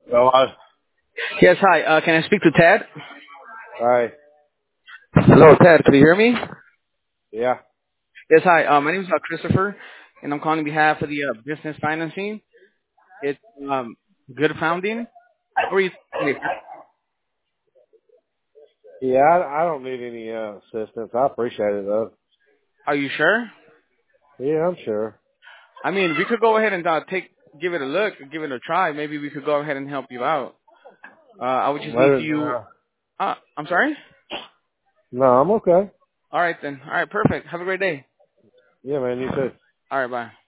Oh, Yes, hi. Can I speak to Ted? hi. Hello, Ted. Can you hear me? Yeah. Yes, hi. My name is Christopher, and I'm calling on behalf of the business financing. It's good founding. How are you today, sir? Yeah, I don't need any assistance. I appreciate it though. Are you sure? Yeah, I'm sure. I mean, we could go ahead and give it a look, give it a try. Maybe we could go ahead and help you out. I would just need you. I'm sorry. No, I'm okay. All right then. All right, perfect. Have a great day. Yeah, man, you too. All right, bye.